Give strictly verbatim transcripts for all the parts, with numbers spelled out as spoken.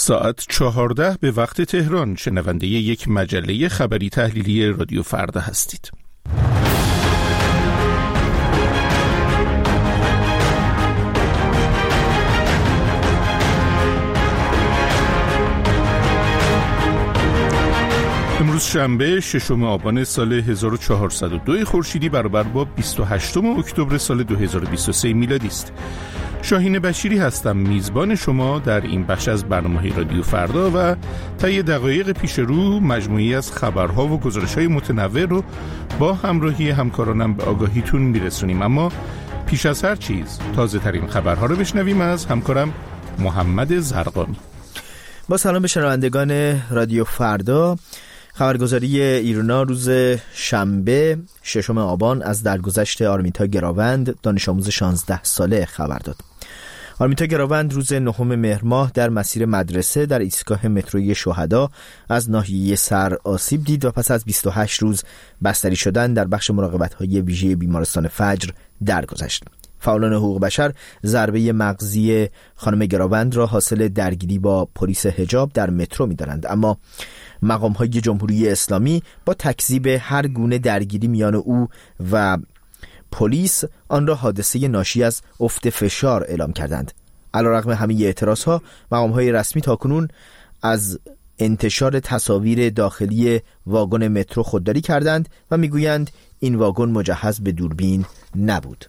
ساعت چهارده به وقت تهران، شنونده یک مجله خبری تحلیلی رادیو فردا هستید. امروز شنبه ششم آبان سال هزار و چهارصد و دو خورشیدی برابر با بیست و هشتم اکتبر سال دو هزار و بیست و سه میلادی است. شاهین بشیری هستم، میزبان شما در این بخش از برنامه رادیو فردا و طی دقایق پیش رو مجموعی از خبرها و گزارش‌های متنوع رو با همراهی همکارانم به آگاهیتون میرسونیم. اما پیش از هر چیز تازه ترین خبرها رو بشنویم از همکارم محمد زرقانی. با سلام به شنوندگان رادیو فردا. خبرگزاری ایرنا روز شنبه ششم آبان از درگذشت آرمیتا گراوند، دانش آموز شانزده ساله خبر داد. آرمیتا گراوند روز نهم مهر ماه در مسیر مدرسه در ایستگاه متروی شهدا از ناحیه سر آسیب دید و پس از بیست و هشت روز بستری شدن در بخش مراقبت‌های ویژه بیمارستان فجر درگذشت. فعالان حقوق بشر ضربه مغزی خانم گراوند را حاصل درگیری با پلیس حجاب در مترو می‌دانند، اما مقام‌های جمهوری اسلامی با تکذیب هر گونه درگیری میان او و پلیس آن را حادثه ناشی از افت فشار اعلام کردند. علیرغم همه اعتراضها، مقام‌های رسمی تاکنون از انتشار تصاویر داخلی واگن مترو خودداری کردند و میگویند این واگن مجهز به دوربین نبود.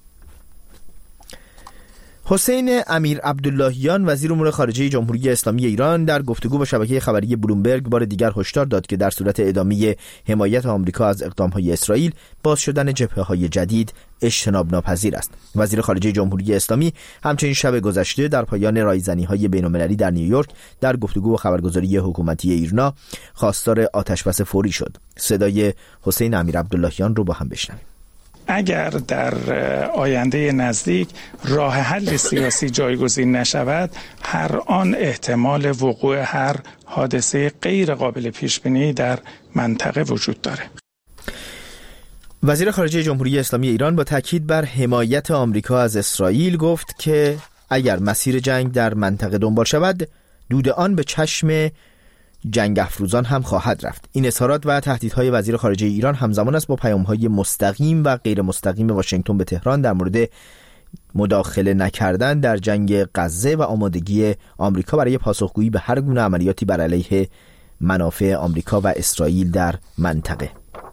حسین امیر عبداللهیان وزیر امور خارجه جمهوری اسلامی ایران در گفتگو با شبکه خبری بلومبرگ بار دیگر هشدار داد که در صورت ادامه حمایت آمریکا از اقدام‌های اسرائیل، باز شدن جبهه‌های جدید اجتناب ناپذیر است. وزیر خارجه جمهوری اسلامی همچنین شب گذشته در پایان رایزنی‌های بین‌المللی در نیویورک در گفتگو با خبرگزاری حکومتی ایرنا خواستار آتش‌بس فوری شد. صدای حسین امیر عبداللهیان رو با هم بشنویم. اگر در آینده نزدیک راه حل سیاسی جایگزین نشود، هر آن احتمال وقوع هر حادثه غیر قابل پیش بینی در منطقه وجود داره. وزیر خارجه جمهوری اسلامی ایران با تاکید بر حمایت آمریکا از اسرائیل گفت که اگر مسیر جنگ در منطقه دنبال شود، دود آن به چشم جنگ افروزان هم خواهد رفت. این اظهارات و تهدیدهای وزیر خارجه ایران همزمان است با پیام‌های مستقیم و غیر مستقیم واشنگتن به تهران در مورد مداخله نکردن در جنگ غزه و آمادگی آمریکا برای پاسخگویی به هر گونه عملیاتی بر علیه منافع آمریکا و اسرائیل در منطقه.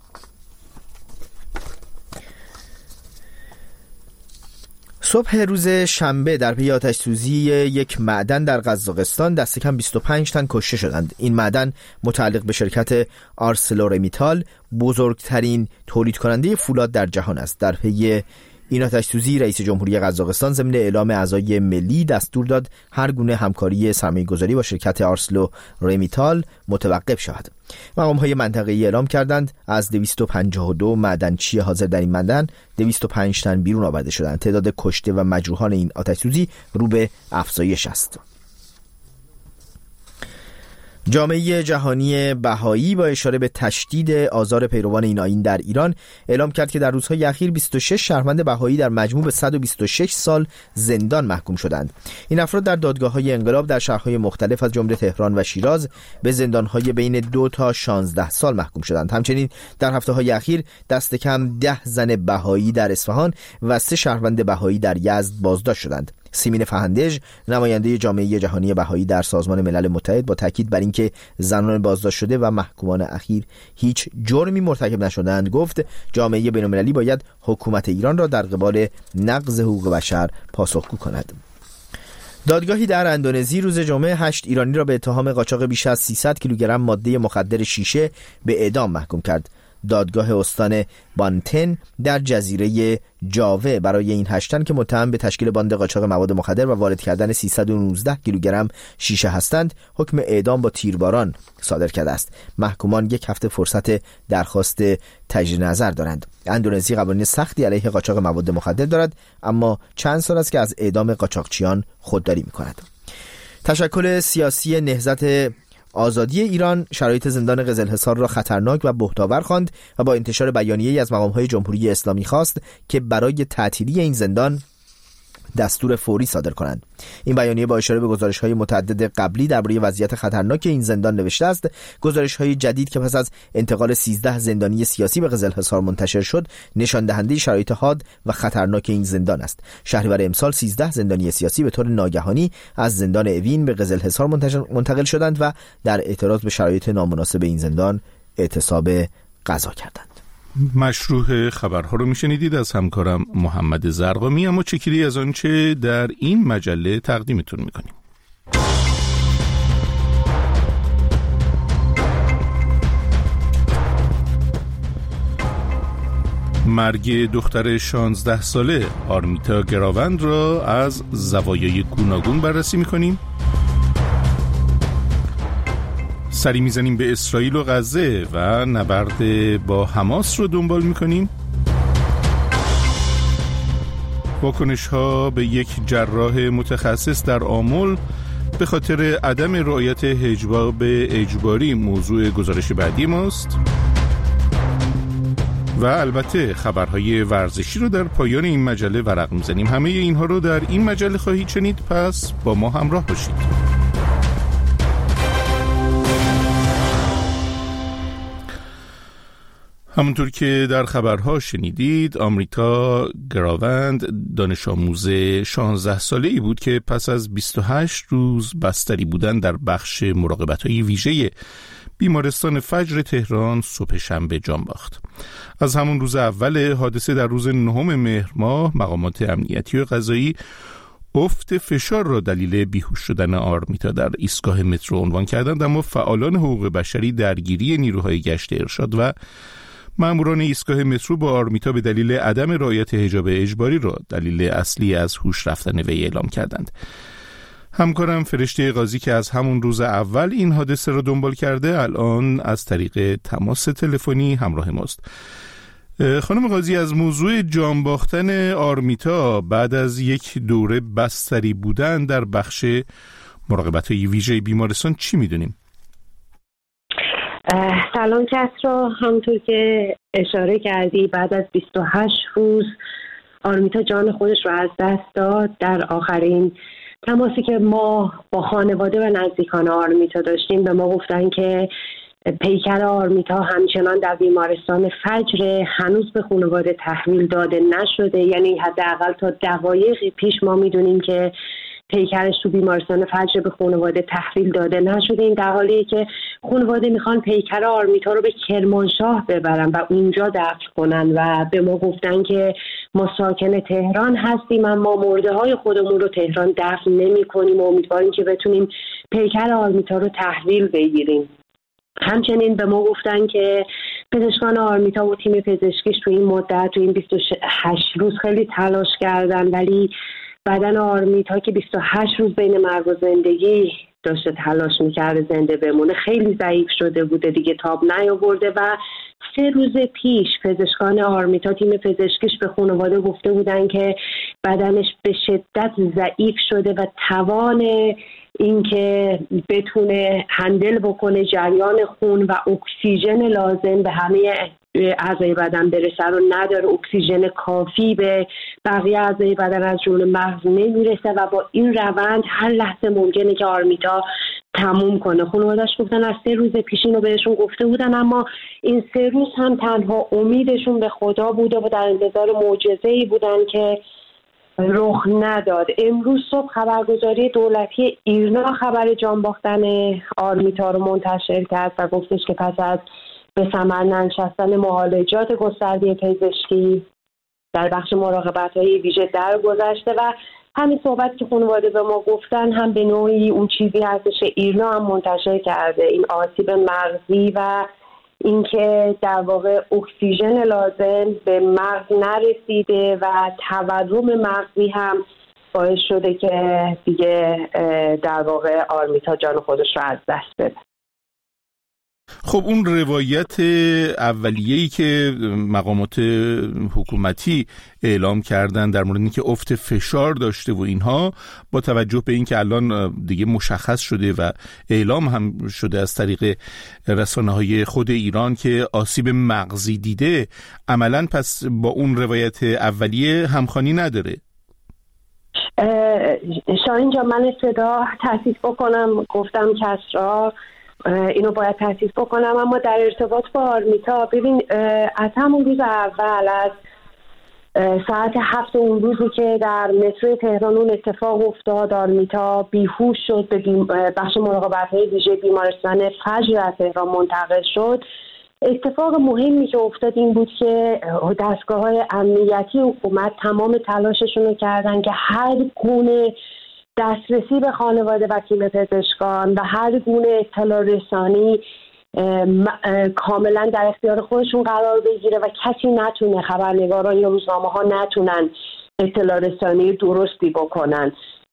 صبح روز شنبه در پی آتش‌سوزی یک معدن در قزاقستان دست کم بیست و پنج تن کشته شدند. این معدن متعلق به شرکت آرسلورمیتال، بزرگترین تولید کننده فولاد در جهان است. در پی این آتش‌سوزی رئیس جمهوری قزاقستان ضمن اعلام اعضای ملی دستور داد هر گونه همکاری سرمایه‌گذاری با شرکت آرسلورمیتال متوقف شود. مقام‌های منطقه‌ای اعلام کردند از دویست و پنجاه و دو معدنچی حاضر در این معدن دویست و پنج تن بیرون آورده شدند. تعداد کشته و مجروحان این آتش‌سوزی رو به افزایش است. جامعه جهانی بهایی با اشاره به تشدید آزار پیروان این آیین در ایران اعلام کرد که در روزهای اخیر بیست و شش شهروند بهایی در مجموع به صد و بیست و شش سال زندان محکوم شدند. این افراد در دادگاه‌های انقلاب در شهرهای مختلف از جمله تهران و شیراز به زندان‌های بین دو تا شانزده سال محکوم شدند. همچنین در هفته‌های اخیر دست کم ده زن بهایی در اصفهان و سه شهروند بهایی در یزد بازداشت شدند. سیمین فهندج، نماینده جامعه جهانی بهایی در سازمان ملل متحد، با تاکید بر اینکه زنان بازداشت شده و محکومان اخیر هیچ جرمی مرتکب نشدند، گفت جامعه بین‌المللی باید حکومت ایران را در قبال نقض حقوق بشر پاسخگو کند. دادگاهی در اندونزی روز جمعه هشت ایرانی را به اتهام قاچاق بیش از سیصد کیلوگرم ماده مخدر شیشه به اعدام محکوم کرد. دادگاه استان بانتن در جزیره جاوه برای این هشت تن که متهم به تشکیل باند قاچاق مواد مخدر و وارد کردن سیصد و نوزده کیلوگرم شیشه هستند، حکم اعدام با تیرباران صادر کرده است. محکومان یک هفته فرصت درخواست تجدید نظر دارند. اندونزی قوانین سختی علیه قاچاق مواد مخدر دارد، اما چند سال است که از اعدام قاچاقچیان خودداری می‌کند. تشکل سیاسی نهضت آزادی ایران شرایط زندان قزلحصار را خطرناک و بهت‌آور خواند و با انتشار بیانیه‌ای از مقام‌های جمهوری اسلامی خواست که برای تعطیلی این زندان دستور فوری صادر کنند. این بیانیه با اشاره به گزارش‌های متعدد قبلی درباره وضعیت خطرناک این زندان نوشته است: گزارش‌های جدید که پس از انتقال سیزده زندانی سیاسی به قزلحصار منتشر شد، نشان دهنده شرایط حاد و خطرناک این زندان است. شهریور امسال سیزده زندانی سیاسی به طور ناگهانی از زندان اوین به قزلحصار منتقل شدند و در اعتراض به شرایط نامناسب این زندان اعتصاب غذا کردند. مشروع خبرها رو میشنیدید از همکارم محمد زرقامی، اما چکیدی از آنچه در این مجله تقدیمتون میکنیم. مرگ دختر شانزده ساله آرمیتا گراوند را از زوایای گوناگون بررسی میکنیم. سری میزنیم به اسرائیل و غزه و نبرد با حماس رو دنبال میکنیم. واکنش ها به یک جراح متخصص در آمل به خاطر عدم رعایت حجاب اجباری موضوع گزارش بعدی ماست. و البته خبرهای ورزشی رو در پایان این مجله ورق میزنیم. همه اینها رو در این مجله خواهید شنید، پس با ما همراه باشید. همونطور که در خبرها شنیدید، آرمیتا گراوند دانش آموز شانزده ساله‌ای بود که پس از بیست و هشت روز بستری بودن در بخش مراقبت‌های ویژه بیمارستان فجر تهران صبح شنبه جان باخت. از همون روز اول حادثه در روز نهم مهر ماه، مقامات امنیتی و قضایی افت فشار را دلیل بیهوش شدن آرمیتا در ایستگاه مترو عنوان کردند، اما فعالان حقوق بشری درگیری نیروهای گشت ارشاد و ماموران ایستگاه مترو با آرمیتا به دلیل عدم رعایت حجاب اجباری را دلیل اصلی از هوش رفتن وی اعلام کردند. همکارم فرشته قاضی که از همون روز اول این حادثه را دنبال کرده، الان از طریق تماس تلفنی همراه ماست. خانم قاضی، از موضوع جان باختن آرمیتا بعد از یک دوره بستری بودن در بخش مراقبت‌های ویژه بیمارستان چی می‌دونیم؟ سلام کسرا، همونطور که اشاره کردی بعد از بیست و هشت روز آرمیتا جان خودش رو از دست داد. در آخرین تماسی که ما با خانواده و نزدیکان آرمیتا داشتیم به ما گفتن که پیکر آرمیتا همچنان در بیمارستان فجر، هنوز به خانواده تحویل داده نشده. یعنی حداقل تا دقایقی پیش ما میدونیم که پیکرش تو بیمارستان فجر به خانواده تحویل داده نشده. این در حالیه که خانواده میخوان پیکر آرمیتا رو به کرمانشاه ببرن و اونجا دفن کنن و به ما گفتن که ما ساکن تهران هستیم، اما مرده های خودمون رو تهران دفن نمی کنیم و امیدواریم که بتونیم پیکر آرمیتا رو تحویل بگیریم. همچنین به ما گفتن که پزشکان آرمیتا و تیم پزشکیش تو این مدت، تو این بیست و هشت روز خیلی تلاش کردن، ولی بدن آرمیتا که بیست و هشت روز بین مرگ و زندگی داشته تلاش میکرده زنده بمونه، خیلی ضعیف شده بوده، دیگه تاب نیاورده و سه روز پیش پزشکان آرمیتا، تیم پزشکیش به خانواده گفته بودن که بدنش به شدت ضعیف شده و توان اینکه بتونه هندل بکنه جریان خون و اکسیژن لازم به همه اعضای بدن برسه رو نداره. اکسیژن کافی به بقیه اعضای بدن از جمله مغز نمیرسه و با این روند هر لحظه ممکنه که آرمیتا تموم کنه. خانواده‌اش گفتن از سه روز پیش اینو بهشون گفته بودن، اما این سه روز هم تنها امیدشون به خدا بوده و در انتظار معجزه‌ای بودن که رخ نداد. امروز صبح خبرگزاری دولتی ایرنا خبر جان باختن آرمیتا رو منتشر کرد و گفتش که پس از به ثمر ننشستن معالجات گسترده پزشکی در بخش مراقبت‌های ویژه در گذشته و همین صحبت که خانواده به ما گفتن هم به نوعی اون چیزی هستش ایرنا هم منتشر کرده، این آسیب مغزی و اینکه در واقع اکسیژن لازم به مغز نرسیده و تورم مغزی هم باعث شده که دیگه در واقع آرمیتا جان خودش رو از دست بده. خب اون روایت اولیه‌ای که مقامات حکومتی اعلام کردن در مورد اینکه افت فشار داشته و اینها، با توجه به اینکه الان دیگه مشخص شده و اعلام هم شده از طریق رسانه‌های خود ایران که آسیب مغزی دیده، عملاً پس با اون روایت اولیه همخوانی نداره. شاهین جان، من ابتدا تحسیس بکنم، گفتم کسرا اینو باید تحسیس بکنم، اما در ارتباط با آرمیتا، ببین از همون روز اول، از ساعت هفت اون روزی که در مترو تهران اون اتفاق افتاد، آرمیتا بیهوش شد، به بخش مراقبت‌های ویژه بیمارستان فجر در تهران منتقل شد. اتفاق مهمی که افتاد این بود که دستگاه‌های امنیتی حکومت تمام تلاششون رو کردن که هر گونه دسترسی به خانواده و تیم پزشکان و هر گونه اطلاع رسانی کاملا در اختیار خودشون قرار بگیره و کسی نتونه، خبرنگاران یا روزنامه ها نتونن اطلاع رسانی درستی بکنن.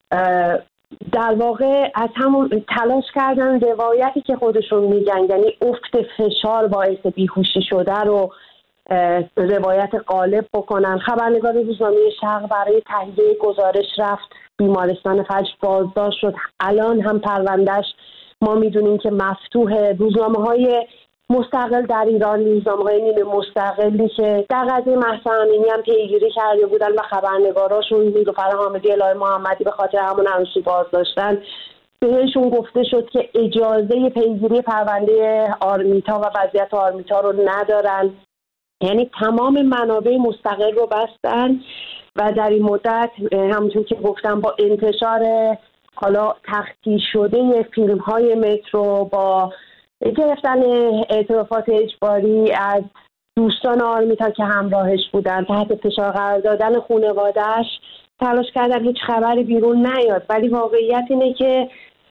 در واقع از همون تلاش کردن روایتی که خودشون میگن، یعنی افت فشار باعث بیهوشی شده رو روایت غالب بکنن. خبرنگار روزنامه شرق برای تهیه گزارش رفت بیمارستان فجر، بازداشت شد. الان هم پروندهش ما میدونیم که مفتوح. روزنامه‌های مستقل در ایران، روزنامه‌های نیمه مستقلی که در قضیه مهسا امینی هم پیگیری کرده بودن و خبرنگاراشون نیلوفر حامدی، الهه محمدی به خاطر همون عروسی بازداشتن، بهشون گفته شد که اجازه پیگیری پرونده آرمیتا و وضعیت آرمیتا رو ندارن. یعنی تمام منابع مستقل رو بستن و در این مدت همونطور که گفتم با انتشار حالا تخطی شده فیلم های مترو، با گرفتن اعترافات اجباری از دوستان آرمیتا که همراهش بودن، تحت فشار قرار دادن خانواده‌اش، تلاش کردن هیچ خبری بیرون نیاد. ولی واقعیت اینه که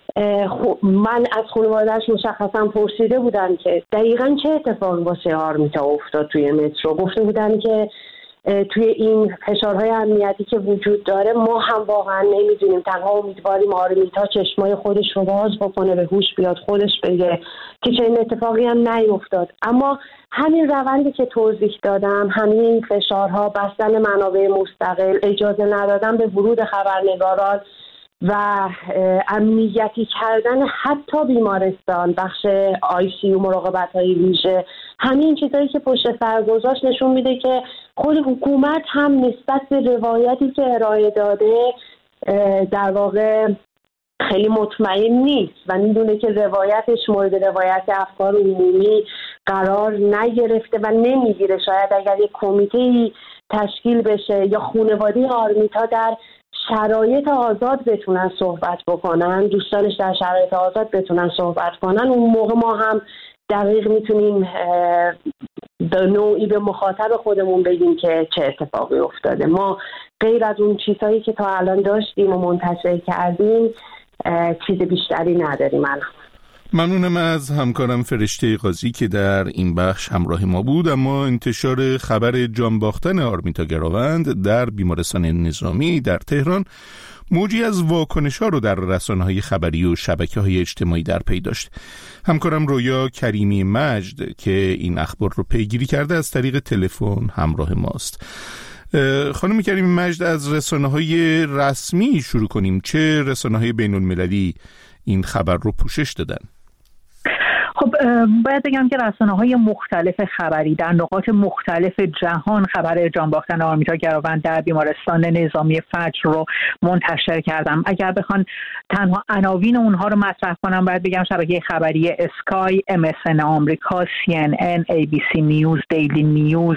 من از خانواده‌اش مشخصا پرسیده بودم که دقیقاً چه اتفاقی واسه آرمیتا افتاد توی مترو. گفته بودن که توی این فشارهای امنیتی که وجود داره ما هم واقعا نمیدونیم، تنها امیدواریم آرمیتا چشمای خودش رو باز بکنه، به هوش بیاد، خودش بگه که چنین اتفاقی هم نیفتاد. اما همین روندی که توضیح دادم، همین فشارها، بستن منابع مستقل، اجازه ندادن به ورود خبرنگاران و امنیتی کردن حتی بیمارستان، بخش آی سی یو، مراقبت‌های ویژه، همین چیزایی که پشت سر گذاشت نشون میده که خود حکومت هم نسبت به روایتی که ارائه داده در واقع خیلی مطمئن نیست و میدونه که روایتش مورد روایت افکار عمومی قرار نگرفته و نمیگیره. شاید اگر یک کمیته تشکیل بشه یا خانواده آرمیتا در شرایط آزاد بتونن صحبت بکنن، دوستانش در شرایط آزاد بتونن صحبت کنن، اون موقع ما هم دقیق میتونیم به نوعی به مخاطب خودمون بگیم که چه اتفاقی افتاده. ما غیر از اون چیزهایی که تا الان داشتیم و منتشر کردیم چیز بیشتری نداریم. الان ممنونم از همکارم فرشته قاضی که در این بخش همراه ما بود. اما انتشار خبر جان باختن آرمیتا گراوند در بیمارستان نظامی در تهران موجی از واکنش‌ها رو در رسانه‌های خبری و شبکه‌های اجتماعی در پی داشت. همکارم رویا کریمی مجد که این اخبار رو پیگیری کرده از طریق تلفن همراه ماست. خانم کریمی مجد، از رسانه‌های رسمی شروع کنیم. چه رسانه‌های بین‌المللی این خبر رو پوشش دادن؟ خب باید بگم که رسانه‌های مختلف خبری در نقاط مختلف جهان خبر جان باختن آرمیتا گراوند در بیمارستان نظامی فجر رو منتشر کردم. اگر بخوان تنها عناوین اونها رو مطرح کنم، باید بگم شبکه خبری اسکای، ام اس ان آمریکا، سی ان ان، ای بی سی نیوز، دیلی نیوز،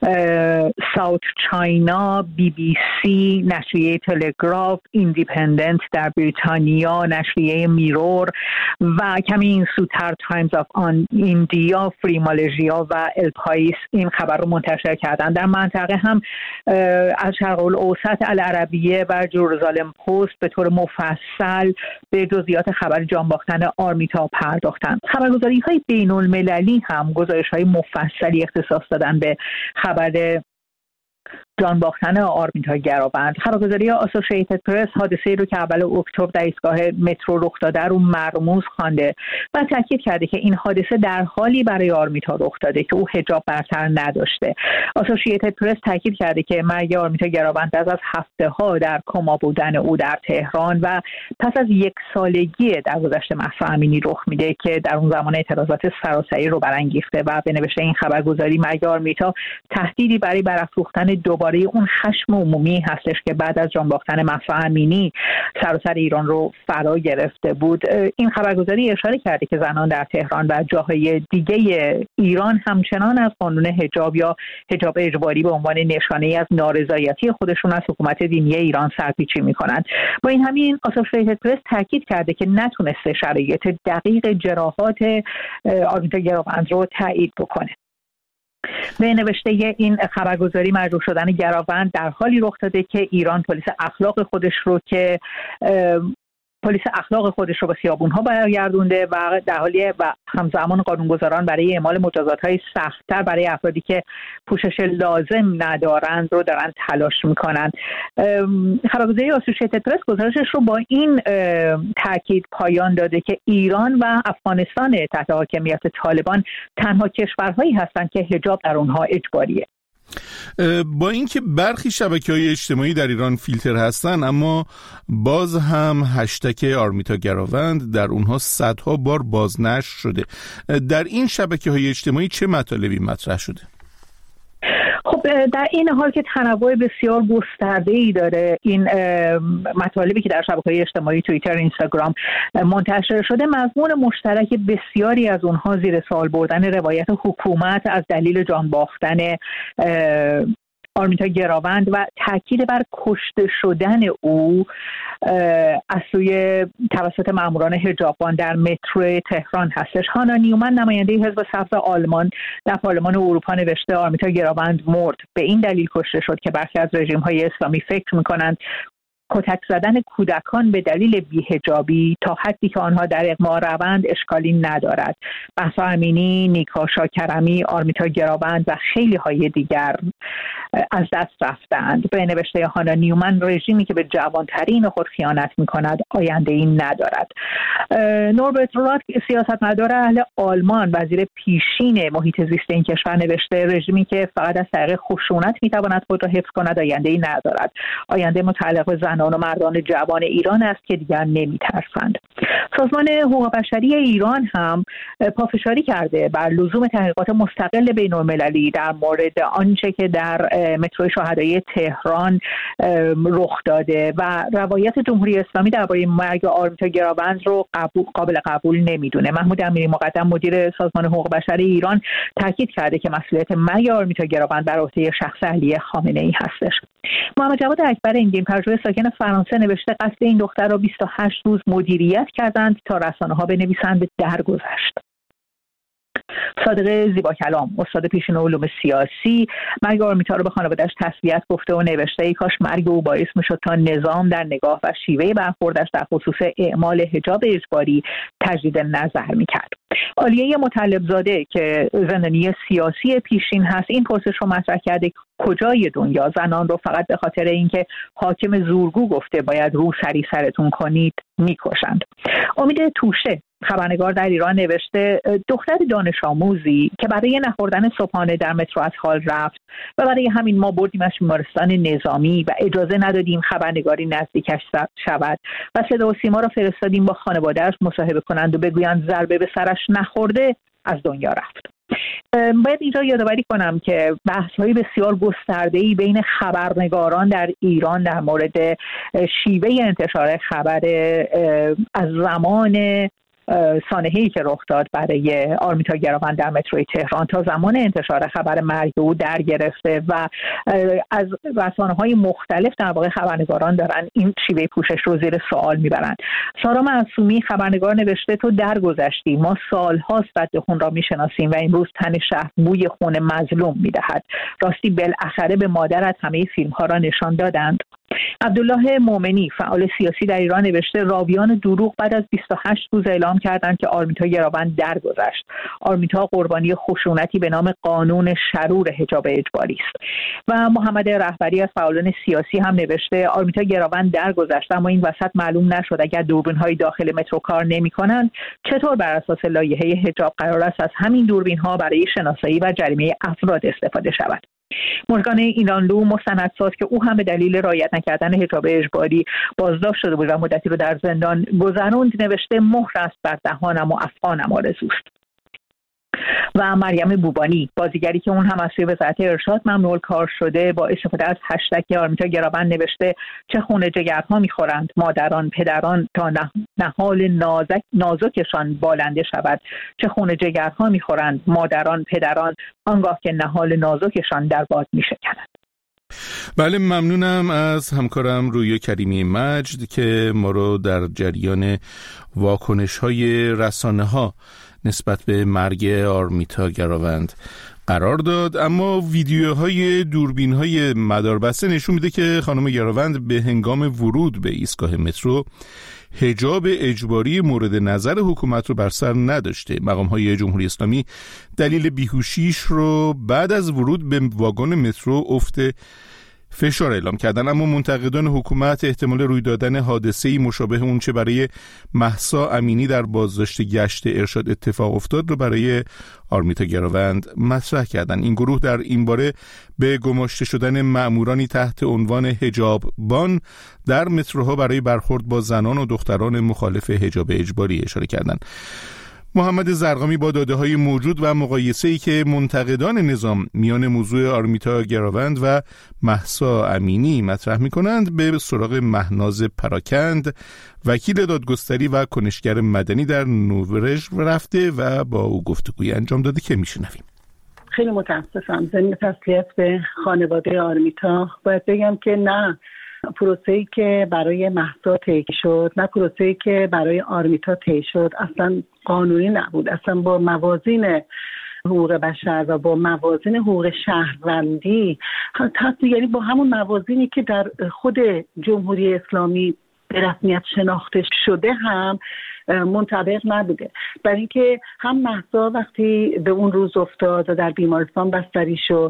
ساوت چاینا، بی بی سی، نشریه تلگراف، ایندیپندنت در بریتانیا، نشریه میرور و کمی این سوتر تایمز آف آن ایندیا، فری مالزیا و الپایس این خبر رو منتشر کردن. در منطقه هم از شرق الاوسط العربیه و جروزالم پست به طور مفصل به جزئیات خبر جان باختن آرمیتا پرداختن. خبرگزاری‌های بین‌المللی هم گزارش‌های مفصلی اختصاص دادن به خبر جان باختن آرمیتا گراوند. خبرگزاری آسوسییتد پرس حادثه‌ای رو که اول اکتبر در ایستگاه مترو رخ داده رو مرموز خوانده و تاکید کرده که این حادثه در حالی برای آرمیتا رخ داده که او حجاب برتر نداشته. آسوسییتد پرس تاکید کرده که مرگ آرمیتا گراوند از از هفته‌ها در کما بودن او در تهران و پس از یک سالگی درگذشت مهسا امینی رخ میده که در اون زمان اعتراضات سراسری رو برانگیخته و به نوشته این خبرگزاری مرگ آرمیتا تهدیدی برای برافروختن دوباره اون خشم عمومی هستش که بعد از جان باختن مهسا امینی سراسر ایران رو فرا گرفته بود. این خبرگزاری اشاره کرده که زنان در تهران و جاهای دیگه ایران همچنان از قانون حجاب یا حجاب اجباری به عنوان نشانه‌ای از نارضایتی خودشون از حکومت دینی ایران سرپیچی میکنن. با این همین آسوشییتد پرس تاکید کرده که نتونسته شرایط دقیق جراحات آرمیتا گراوند رو تایید بکنه. به نوشته این خبرگزاری مجروح شدن گراوند در حالی رخ داده که ایران پلیس اخلاق خودش رو که پلیس اخلاق خودش رو به خیابون‌ها برگردونده و در حالی و همزمان قانونگذاران برای اعمال مجازات‌های سخت‌تر برای افرادی که پوشش لازم ندارند رو دارن تلاش می‌کنند. خبرگزاری آسوشییتد پرس گزارشش رو با این تاکید پایان داده که ایران و افغانستان تحت حاکمیت طالبان تنها کشورهایی هستند که حجاب در اونها اجباریه. با اینکه برخی شبکه‌های اجتماعی در ایران فیلتر هستن، اما باز هم هشتگ آرمیتا گراوند در اونها صدها بار بازنشر شده. در این شبکه‌های اجتماعی چه مطالبی مطرح شده؟ خب در این حال که تنوع بسیار گسترده‌ای داره این مطالبی که در شبکه‌های اجتماعی توییتر، اینستاگرام منتشر شده، مضمون مشترک بسیاری از اونها زیر سوال بردن روایت حکومت از دلیل جان باختن آرمیتا گراوند و تاکید بر کشته شدن او از سوی توسط ماموران حجاببان در مترو تهران هستش. هانا نیومن نماینده حزب سبز آلمان در پارلمان اروپا نوشته آرمیتا گراوند مرد، به این دلیل کشته شد که برخی از رژیم‌های اسلامی فکر می‌کنند کتک زدن کودکان به دلیل بی‌حجابی تا حدی که آنها در اغما روند اشکالی ندارد. مهسا امینی، نیکا شاکرمی، آرمیتا گراوند و خیلی های دیگر از دست رفتند. به نوشته هانا نیومن رژیمی که به جوانترین خود خیانت می‌کند آینده‌ای ندارد. نوربرت رات سیاستمدار اهل آلمان، وزیر پیشین محیط زیست این کشور نوشته رژیمی که فقط از طریق خشونت می‌تواند خود را حفظ کند آینده‌ای ندارد. آینده متعلق به زنان و مردان جوان ایران است که دیگر نمی‌ترسند. سازمان حقوق بشری ایران هم پافشاری کرده بر لزوم تحقیقات مستقل بین‌المللی در مورد آنچه که در مترو شهدای تهران رخ داده و روایت جمهوری اسلامی درباره مرگ آرمیتا گراوند رو قبول قابل قبول نمیدونه. محمود امیری مقدم مدیر سازمان حقوق بشری ایران تاکید کرده که مسئولیت مرگ آرمیتا گراوند بر عهده شخص علی خامنه‌ای هستش. محمد جواد اکبر اینگین پژوهشگر ساکن فرانسه نوشته قتل این دختر را بیست و هشت روز مدیریت کردند تا رسانه‌ها بنویسند درگذشت. صادق زیبا کلام، استاد پیشین علوم سیاسی، مرگ آرمیتا رو به خانواده‌اش تسلیت گفته و نوشته ای کاش مرگ او باعث میشد تا نظام در نگاه و شیوه برخوردش در خصوص اعمال حجاب اجباری تجدید نظر میکرد. عالیه مطلب زاده که زندانی سیاسی پیشین هست این پرسش رو مطرح کرده کجای دنیا زنان رو فقط به خاطر اینکه حاکم زورگو گفته باید رو سری سرتون کنید میکشند. امید توشه خبرنگار در ایران نوشته دختر دانش آموزی که برای نخوردن صبحانه در مترو از حال رفت و برای همین ما بردیمش بیمارستان نظامی و اجازه ندادیم خبرنگاری نزدیکش شود و صدا و سیما را فرستادیم با خانواده‌اش مصاحبه کنند و بگویند ضربه به سرش نخورده از دنیا رفت. باید اینجا یادآوری کنم که بحث‌های بسیار گسترده‌ای بین خبرنگاران در ایران در مورد شیوه انتشار خبر از زمان سانحه‌ای که رخ داد برای آرمیتا گراوند در متروی تهران تا زمان انتشار خبر مرگ او در گرفته و از رسانه‌های مختلف در واقع خبرنگاران دارن این شیوه پوشش رو زیر سوال میبرند. سارا معصومی خبرنگار نوشته تو درگذشتی، ما سال‌هاست رد خون را میشناسیم و امروز تن شهر بوی خون مظلوم میدهد. راستی بالاخره به مادرت همه فیلم‌ها را نشان دادند. عبدالله مومنی فعال سیاسی در ایران نوشته راویان دروغ بعد از بیست و هشت روز اعلام کردند که آرمیتا گراوند درگذشت. آرمیتا قربانی خشونتی به نام قانون شرور حجاب اجباری است. و محمد رهبری از فعالان سیاسی هم نوشته آرمیتا گراوند درگذشت اما این وسط معلوم نشد اگر دوربین‌های داخل مترو کار نمی‌کنند چطور بر اساس لایحه حجاب قرار است از همین دوربین‌ها برای شناسایی و جریمه افراد استفاده شود. مورگان ایرانلو مستندساز که او هم به دلیل رعایت نکردن حجاب اجباری بازداشت شده بود و مدتی رو در زندان گذراند نوشته مهر است بر دهانم و افغانم آرزوست. و مریم بوبانی، بازیگری که اون هم از سوی وزارت ارشاد ممنوع کار شده، با استفاده از هشتگ آرمیتا گراوند نوشته چه خون جگرها میخورند مادران پدران تا نهال نازک نازکشان بالنده شود، چه خون جگرها میخورند مادران پدران آنگاه که نهال نازکشان در باد میشکند. بله، ممنونم از همکارم رویا کریمی مجد که ما رو در جریان واکنش‌های رسانه‌ها نسبت به مرگ آرمیتا گراوند قرار داد. اما ویدیوهای دوربین‌های مداربسته نشون میده که خانم گراوند به هنگام ورود به ایستگاه مترو حجاب اجباری مورد نظر حکومت رو بر سر نداشته. مقام‌های جمهوری اسلامی دلیل بیهوشیش رو بعد از ورود به واگن مترو افت فشار اعلام کردن، اما منتقدان حکومت احتمال روی دادن حادثه‌ای مشابه اون چه برای مهسا امینی در بازداشت گشت ارشاد اتفاق افتاد رو برای آرمیتا گراوند مطرح کردن. این گروه در این باره به گماشته شدن مأمورانی تحت عنوان حجاببان در متروها برای برخورد با زنان و دختران مخالف حجاب اجباری اشاره کردند. محمد زرقامی با داده‌های موجود و مقایسه‌ای که منتقدان نظام میان موضوع آرمیتا گراوند و مهسا امینی مطرح می‌کنند به سراغ مهناز پراکند، وکیل دادگستری و کنشگر مدنی در نورژ رفته و با او گفتگوی انجام داده که میشنویم. خیلی متاسفم. ضمن تسلیت به خانواده آرمیتا باید بگم که نه پروسه‌ای که برای مهسا طی شد، نه پروسه‌ای که برای آرمیتا طی شد اصلا قانونی نبود، اصلا با موازین حقوق بشر و با موازین حقوق شهروندی، حتی یعنی با همون موازینی که در خود جمهوری اسلامی به رسمیت شناخته شده هم منطبق نبوده. برای اینکه هم مهسا وقتی به اون روز افتاد و در بیمارستان بستری شد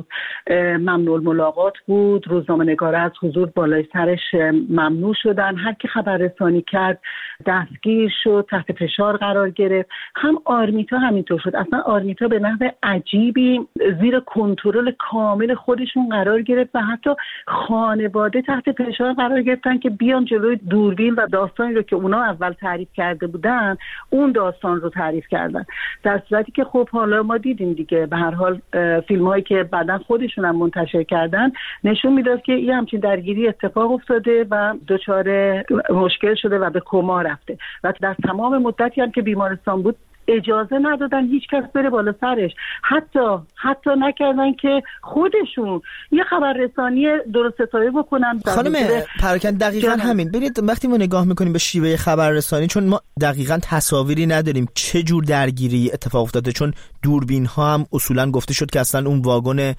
ممنوع ملاقات بود، روزنامه‌نگارا از حضور بالای سرش ممنوع شدن، هر کی خبررسانی کرد دستگیر شد، تحت فشار قرار گرفت. هم آرمیتا همینطور شد. اصلا آرمیتا به نحو عجیبی زیر کنترل کامل خودشون قرار گرفت و حتی خانواده تحت فشار قرار گرفتن که بیان جلوی دوربین و داستانی رو که اونا اول تعریف کرده بودن اون داستان رو تعریف کردن، در صورتی که خب حالا ما دیدیم دیگه به هر حال فیلم هایی که بعداً خودشون هم منتشر کردن نشون میداد که این همچین درگیری اتفاق افتاده و دچار مشکل شده و به کما رفته و در تمام مدتی هم که بیمارستان بود اجازه ندادن هیچ کس بره بالا سرش، حتی حتی نکردن که خودشون یه خبررسانی درست حسابی بکنن. خانم پراکند دقیقاً همین. ببینید وقتی ما نگاه میکنیم به شیوه خبررسانی، چون ما دقیقاً تصاویری نداریم چه جور درگیری اتفاق افتاده، چون دوربین ها هم اصولاً گفته شد که اصلا اون واگن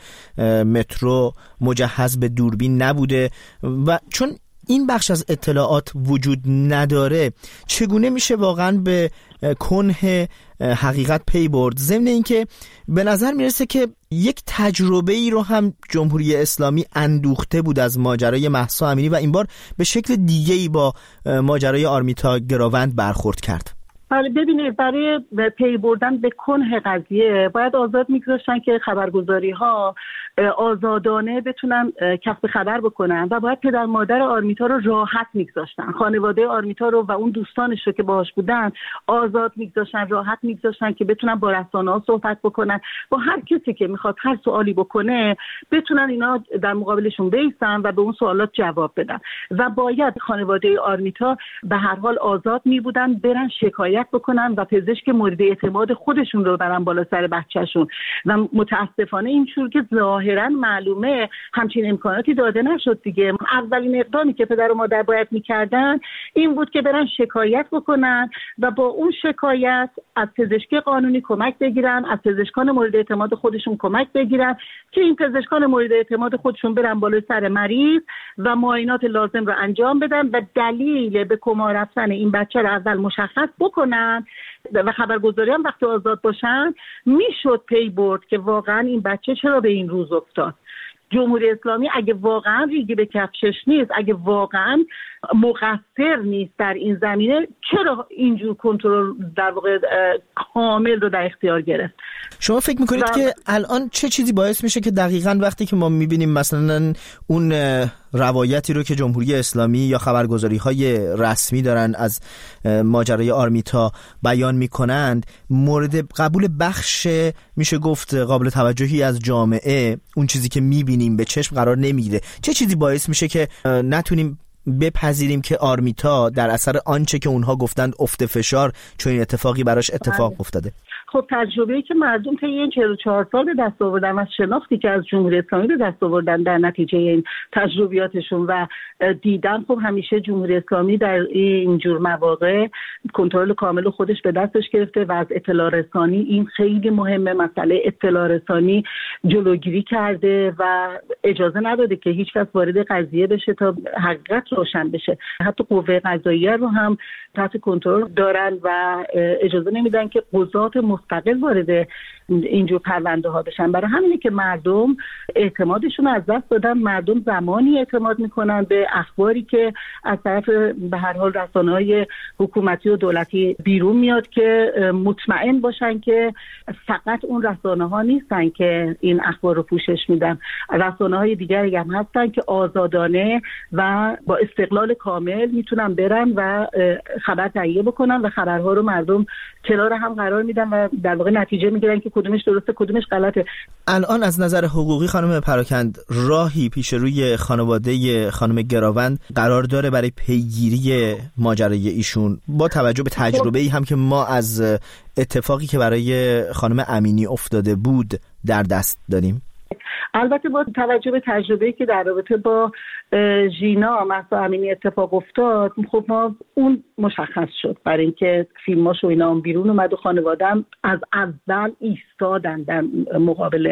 مترو مجهز به دوربین نبوده و چون این بخش از اطلاعات وجود نداره چگونه میشه واقعا به کنه حقیقت پی برد؟ ضمن اینکه به نظر میرسه که یک تجربه ای رو هم جمهوری اسلامی اندوخته بود از ماجرای مهسا امینی و این بار به شکل دیگه ای با ماجرای آرمیتا گراوند برخورد کرد. بله ببینید، برای پی بردن به کنه قضیه باید آزاد میگذاشتن که خبرگزاری ها آزادانه بتونن کسب خبر بکنن و باید پدر مادر آرمیتا رو راحت میگذاشتن، خانواده آرمیتا رو و اون دوستانش رو که باهاش بودن آزاد میگذاشتن، راحت میگذاشتن که بتونن با رسانه‌ها صحبت بکنن، با هر کسی که میخواد هر سوالی بکنه بتونن اینا در مقابلشون بیستن و به اون سوالات جواب بدن و باید خانواده آرمیتا به هر حال آزاد میبودن برن شکایت بکنن و پزشک مورد اعتماد خودشون رو برن بالا سر بچه‌شون و متاسفانه اینجور که ظاهرا معلومه همچین امکاناتی داده نشد دیگه. اولین اقدامی که پدر و مادر باید میکردن این بود که برن شکایت بکنن و با اون شکایت از پزشک قانونی کمک بگیرن، از پزشکان مورد اعتماد خودشون کمک بگیرن که این پزشکان مورد اعتماد خودشون برن بالا سر مریض و معاینات لازم رو انجام بدن و دلیل به کما رفتن این بچه رو اول مشخص بکنن و خبرگزاری هم وقتی آزاد باشن میشد پی برد که واقعا این بچه چرا به این روز افتاد. جمهوری اسلامی اگه واقعا ریگی به کفشش نیست، اگه واقعا مقصر مؤثر نیست در این زمینه، چرا اینجور کنترل در واقع کامل رو در اختیار گرفت؟ شما فکر میکنید و... که الان چه چیزی باعث میشه که دقیقاً وقتی که ما میبینیم مثلا اون روایتی رو که جمهوری اسلامی یا خبرگزاری‌های رسمی دارن از ماجرای آرمیتا بیان میکنند، مورد قبول بخش میشه گفت قابل توجهی از جامعه اون چیزی که میبینیم به چشم قرار نمیگیره؟ چه چیزی باعث میشه که نتونیم بپذیریم که آرمیتا در اثر آنچه که اونها گفتند افت فشار چون این اتفاقی براش اتفاق افتاده؟ خب تجربه‌ای که مردم طی این چهل و چهار سال به دست آوردن و شناختی که از جمهوری اسلامی به دست آوردن در نتیجه این تجربیاتشون و دیدن، خب همیشه جمهوری اسلامی در این جور مواقع کنترل کامل خودش به دستش گرفته و از اطلاع رسانی، این خیلی مهمه، مسئله اطلاع رسانی جلوگیری کرده و اجازه نداده که هیچ کس وارد قضیه بشه تا حقیقت روشن بشه. حتی قوه قضاییه رو هم تحت کنترل دارن و اجازه نمیدن که قضات مستقل وارد اینجور پرونده ها بشن. برای همینه که مردم اعتمادشون از دست دادن. مردم زمانی اعتماد میکنن به اخباری که از طرف به هر حال رسانه‌های حکومتی و دولتی بیرون میاد که مطمئن باشن که فقط اون رسانه‌ها نیستن که این اخبار رو پوشش میدن. رسانه‌های دیگری هم هستن که آزادانه و با استقلال کامل میتونن برن و خبر تهیه بکنن و خبرها رو مردم کنار هم قرار میدن و در واقع نتیجه میگیرن که کدومش درسته کدومش غلطه. الان از نظر حقوقی خانم پراکند راهی پیش روی خانواده خانم گراوند قرار داره برای پیگیری ماجرای ایشون با توجه به تجربه‌ای هم که ما از اتفاقی که برای خانم امینی افتاده بود در دست داریم؟ البته با توجه به تجربه‌ای که در رابطه با ژینا مهسا امینی اتفاق افتاد، خب ما اون مشخص شد برای اینکه فیلماش و اینا هم بیرون اومد و خانواده‌ام از اول ایستادن در مقابل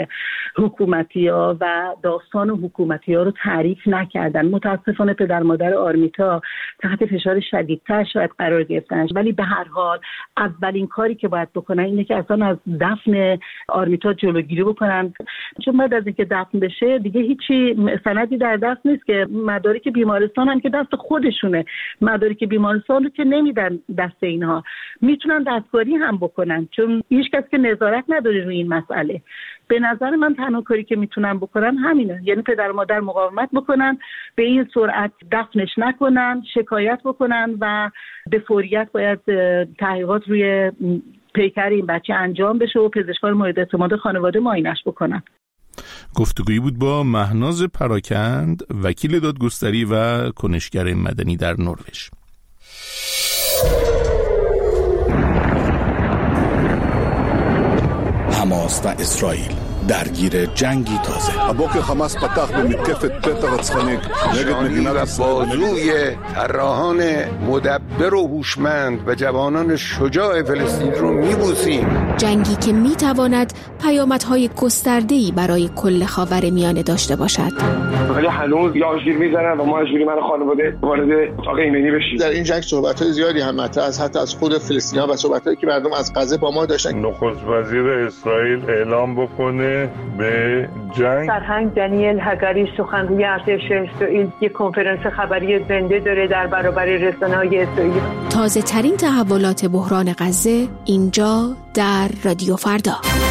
حکومتی‌ها و داستان حکومتی‌ها رو تعریف نکردن. متاسفانه پدر مادر آرمیتا تحت فشار شدیدتر شاید قرار گرفتن، ولی به هر حال اولین کاری که باید بکنن اینه که اصلا از دفن آرمیتا جلوگیری بکنن، چون بعد از اینکه دفن بشه دیگه هیچی سندی در دست نیست که مدارک بیمارستان هم که دست خودشونه، مدارک بیمارستان رو که نمیدن دست اینها، میتونن دستکاری هم بکنن چون هیچ کس که نظارت نداره روی این مسئله. به نظر من تنها کاری که میتونن بکنن همینه، یعنی پدر و مادر مقاومت بکنن، به این سرعت دفنش نکنن، شکایت بکنن و به فوریت باید تحقیقات روی پیکر این بچه انجام بشه و پزشکان مورد اعتماد خانواده معاینش بکنن. گفتگویی بود با مهناز پراکند، وکیل دادگستری و کنشگر مدنی در نروژ. حماس و اسرائیل درگیر جنگی تازه. הבוקר חמאס פתח במתקפת פתע רצחנית נגד מדינת ישראל. بازوی طراحان مدبر و هوشمند و جوانان شجاع فلسطین رو میبوسیم. جنگی که میتواند پیامدهای گسترده‌ای برای کل خاورمیانه داشته باشد. ولی هنوز یا آژیر میزنن و ما اجبوری من خانواده وارد اتاق ایمنی بشیم. در این جنگ صحبت‌های زیادی هم مطرح از حتی از خود فلسطینی‌ها و صحبت‌هایی که مردم از غزه با ما داشتن. نخست وزیر اسرائیل اعلام بکنه به جنگ. سرهنگ دانیل هگاری سخنگوی ارتش اسرائیل یک کنفرانس خبری زنده داره در برابر رسانه‌های اسرائیل. تازه ترین تحولات بحران غزه اینجا در رادیو فردا.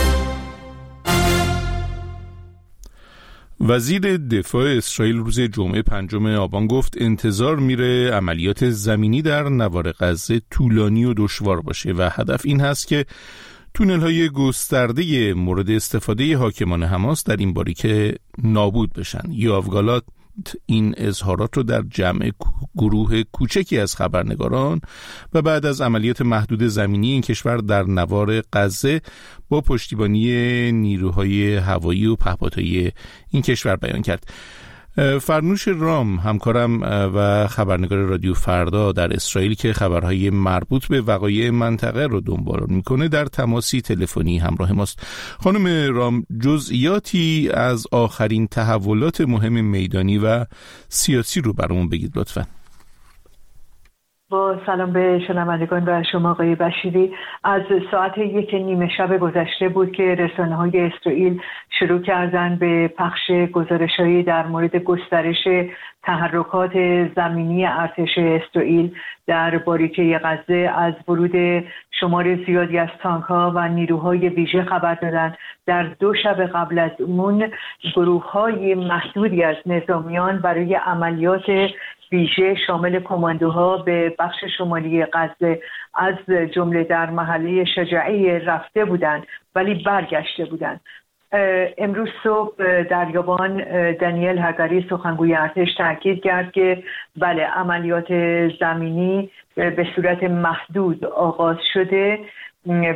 وزیر دفاع اسرائیل روز جمعه پنجم آبان گفت انتظار میره عملیات زمینی در نوار غزه طولانی و دشوار باشه و هدف این هست که تونل‌های گسترده مورد استفاده حاکمان حماس در این باریکه نابود بشن. یوآف گالانت این اظهارات رو در جمع گروه کوچکی از خبرنگاران و بعد از عملیات محدود زمینی این کشور در نوار غزه با پشتیبانی نیروهای هوایی و پهپادهای این کشور بیان کرد. فرنوش رام همکارم و خبرنگار رادیو فردا در اسرائیل که خبرهای مربوط به وقایع منطقه رو دنبال میکنه در تماسی تلفنی همراه ماست. خانم رام، جزئیاتی از آخرین تحولات مهم میدانی و سیاسی رو برامون بگید لطفاً. با سلام به شنوندگان و شما آقای بشیری. از ساعت یک نیمه شب گذشته بود که رسانه‌های اسرائیل شروع کردن به پخش گزارش‌هایی در مورد گسترش تحرکات زمینی ارتش اسرائیل در باریکه غزه. از ورود شمار زیادی از تانک‌ها و نیروهای ویژه خبر دادند. در دو شب قبل از اون گروه‌های محدودی از نظامیان برای عملیات ویژه شامل کماندوها به بخش شمالی غزه از جمله در محله شجاعی رفته بودند ولی برگشته بودند. امروز صبح دریابان دانیل هگاری سخنگوی ارتش تاکید کرد که بله عملیات زمینی به صورت محدود آغاز شده